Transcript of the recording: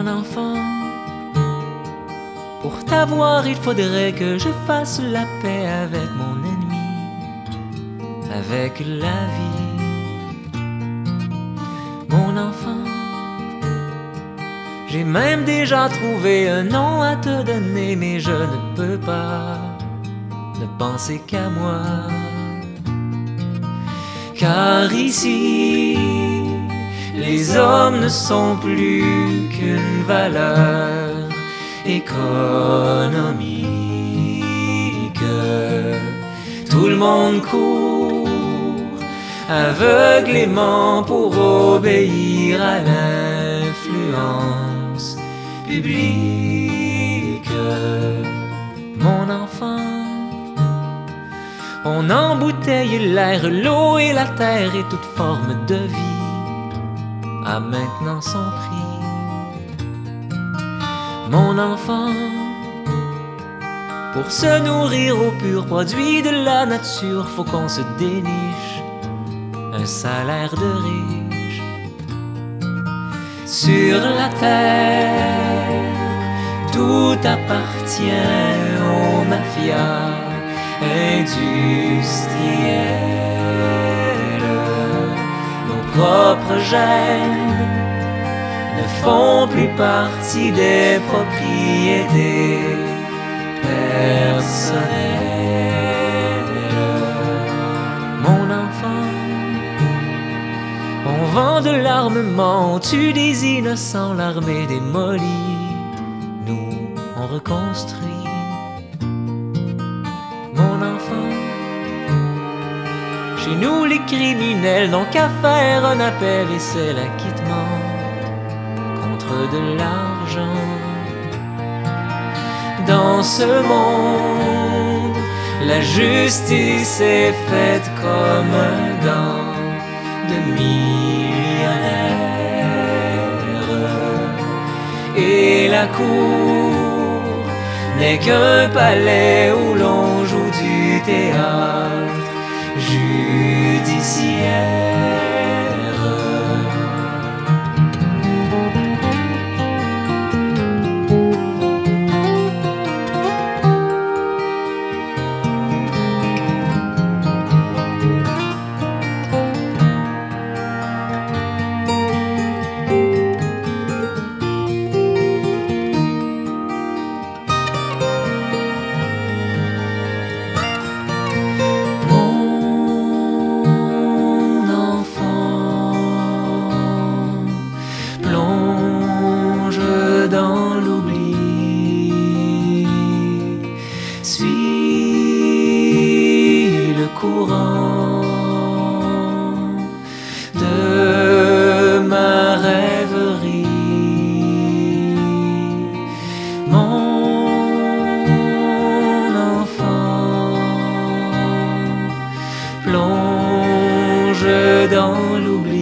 enfant, pour t'avoir, il faudrait que je fasse la paix avec mon ennemi, avec la vie. Mon enfant, j'ai même déjà trouvé un nom à te donner, mais je ne peux pas ne penser qu'à moi. Car ici, les hommes ne sont plus qu'une valeur économique. Tout le monde court aveuglément pour obéir à l'influence publique. Mon enfant, on embouteille l'air, l'eau et la terre et toute forme de vie a maintenant son prix. Mon enfant, pour se nourrir aux purs produits de la nature, faut qu'on se déniche un salaire de riche. Sur la terre, tout appartient aux mafias industrielles. Nos propres gènes ne font plus partie des propriétés personnelles. Mon enfant, on vend de l'armement, on tue des innocents, l'armée démolie, nous on reconstruit. Mon enfant, chez nous les criminels n'ont qu'à faire un appel et c'est l'acquittement contre de l'argent. Dans ce monde, la justice est faite comme un gant de millionnaires. Et la cour n'est qu'un palais où l'on joue du théâtre judiciaire. Dans l'oubli, suis le courant de ma rêverie. Mon enfant, plonge dans l'oubli.